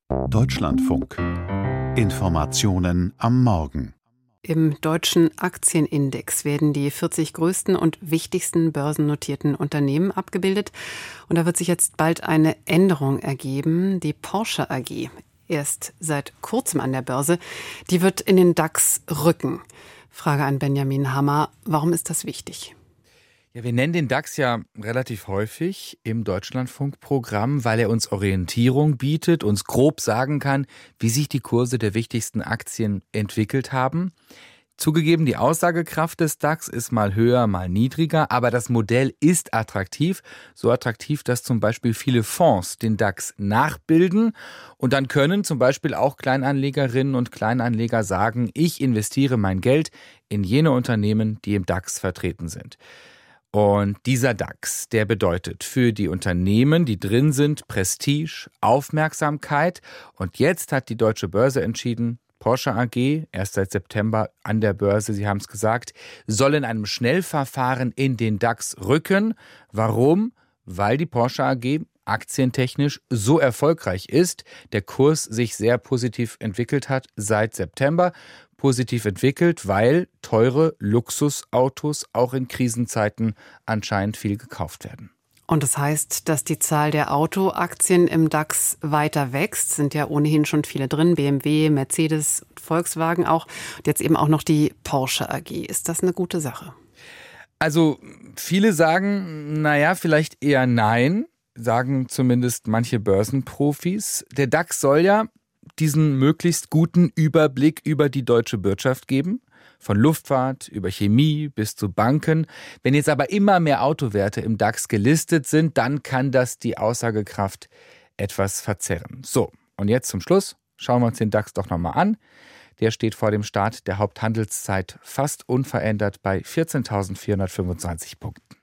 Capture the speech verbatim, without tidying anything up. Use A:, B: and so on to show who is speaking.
A: Deutschlandfunk. Informationen am Morgen.
B: Im deutschen Aktienindex werden die vierzig größten und wichtigsten börsennotierten Unternehmen abgebildet. Und da wird sich jetzt bald eine Änderung ergeben. Die Porsche A G, erst seit kurzem an der Börse, die wird in den DAX rücken. Frage an Benjamin Hammer, warum ist das wichtig?
C: Ja, wir nennen den DAX ja relativ häufig im Deutschlandfunkprogramm, weil er uns Orientierung bietet, uns grob sagen kann, wie sich die Kurse der wichtigsten Aktien entwickelt haben. Zugegeben, die Aussagekraft des DAX ist mal höher, mal niedriger, aber das Modell ist attraktiv. So attraktiv, dass zum Beispiel viele Fonds den DAX nachbilden. Und dann können zum Beispiel auch Kleinanlegerinnen und Kleinanleger sagen, ich investiere mein Geld in jene Unternehmen, die im DAX vertreten sind. Und dieser DAX, der bedeutet für die Unternehmen, die drin sind, Prestige, Aufmerksamkeit. Und jetzt hat die Deutsche Börse entschieden, Porsche A G, erst seit September an der Börse, Sie haben es gesagt, soll in einem Schnellverfahren in den DAX rücken. Warum? Weil die Porsche A G aktientechnisch so erfolgreich ist, der Kurs sich sehr positiv entwickelt hat seit September. Positiv entwickelt, weil teure Luxusautos auch in Krisenzeiten anscheinend viel gekauft werden.
B: Und das heißt, dass die Zahl der Autoaktien im DAX weiter wächst. Sind ja ohnehin schon viele drin, B M W, Mercedes, Volkswagen auch. Und jetzt eben auch noch die Porsche A G. Ist das eine gute Sache?
C: Also viele sagen, naja, vielleicht eher nein, sagen zumindest manche Börsenprofis. Der DAX soll ja diesen möglichst guten Überblick über die deutsche Wirtschaft geben. Von Luftfahrt über Chemie bis zu Banken. Wenn jetzt aber immer mehr Autowerte im DAX gelistet sind, dann kann das die Aussagekraft etwas verzerren. So, und jetzt zum Schluss schauen wir uns den DAX doch nochmal an. Der steht vor dem Start der Haupthandelszeit fast unverändert bei vierzehntausendvierhundertfünfundzwanzig Punkten.